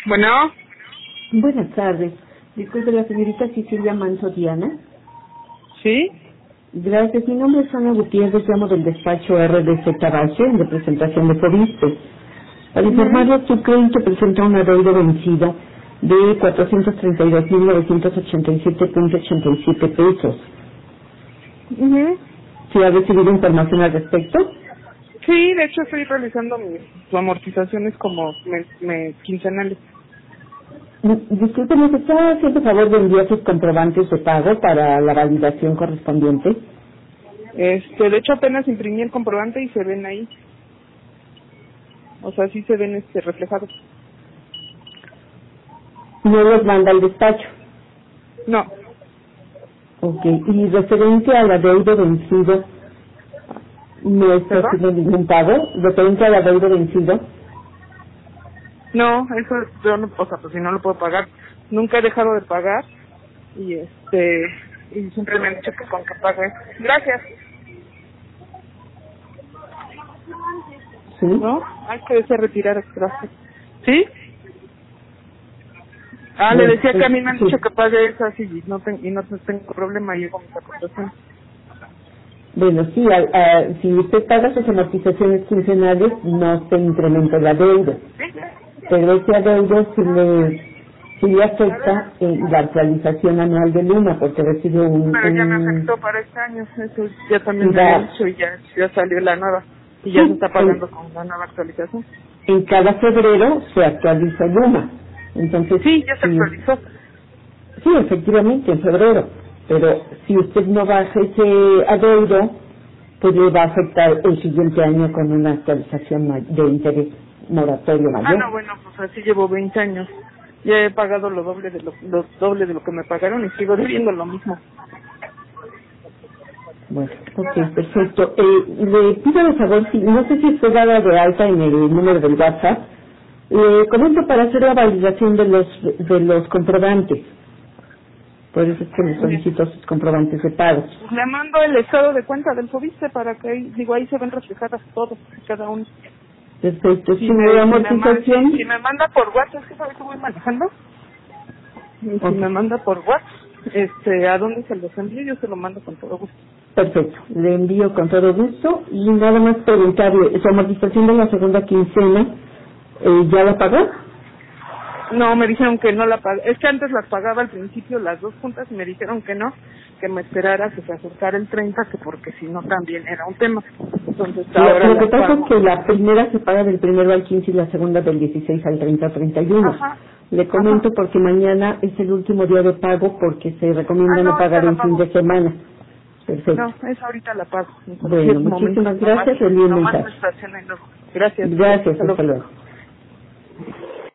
Bueno, Buenas tardes. Disculpe, la señorita Cecilia Manso Diana. ¿sí? Gracias. Mi nombre es Ana Gutiérrez, llamo del despacho RDC Tabache, en representación de Fobiste. Para informarle, su crédito presenta una deuda vencida de 432.987.87 pesos. Ujú. ¿Se ha recibido información al respecto? Sí, de hecho estoy realizando mis amortizaciones como quincenales. Disculpe, ¿nos está haciendo favor de enviar sus comprobantes de pago para la validación correspondiente? De hecho apenas imprimí el comprobante y se ven ahí. O sea, sí se ven reflejados. No los manda al despacho. No, Ok, y referente a la deuda vencida, no está ¿perdón? haciendo ningún pago. Referente a la deuda vencida, No, eso yo no, o sea, pues si no lo puedo pagar. Nunca he dejado de pagar y y siempre me han dicho que con que pague. Gracias. ¿sí? ¿No? Hay que desea retirar gracias. ¿Sí? Le Bueno, decía que a mí me han sí. dicho que pague esas y no tengo problema, llego a mis aportaciones. Bueno, sí, si usted paga sus amortizaciones quincenales, no se incrementa la deuda. Pero ese adeudo sí le afecta la actualización anual de Luna, porque recibe Pero ya me afectó para este año, eso ya también me había da- dicho y ya salió la nueva y ya se sí, está pagando con la nueva actualización. en cada febrero se actualiza Luna. Entonces, Sí, ya se sí. actualizó. Sí, efectivamente, en febrero. Pero si usted no baja ese adeudo, pues le va a afectar el siguiente año con una actualización de interés moratorio Ah, mayor. no, bueno, pues así llevo 20 años. Ya he pagado lo doble de lo doble de lo que me pagaron y sigo debiendo lo mismo. Bueno, ok, perfecto. Le pido de favor, si, no sé si fue dada de alta en el número del WhatsApp, le comento para hacer la validación de los comprobantes. Por eso es que me Bien. solicito sus comprobantes de pago. Pues le mando el estado de cuenta del FOBISTE para que ahí se ven reflejadas todos, cada uno. Perfecto. Si Si me da me, si me, ma- amortización, si me manda por WhatsApp, es que sabes que voy manejando. Y si ok. me manda por WhatsApp, ¿a dónde se los envío? Yo se lo mando con todo gusto. Perfecto, le envío con todo gusto y nada más preguntarle, ¿su amortización de la segunda quincena ya la pagó? No, me dijeron que no la pagaba. Es que antes las pagaba al principio las dos juntas y me dijeron que no, que me esperara que se acercara el 30, que porque si no también era un tema. Entonces ahora Lo que las pasa es pago. que la primera se paga del 1 al 15 y la segunda del 16 al 30-31. Ajá, Le ajá. comento porque mañana es el último día de pago porque se Ah, recomienda no no, ahorita pagar la en fin pago. de semana. Perfecto. No, es ahorita la pago, en Bueno, cualquier momento. muchísimas gracias, le envío un Nomás me mensaje. estaciona y luego. Gracias. Gracias, Hasta luego. hasta luego.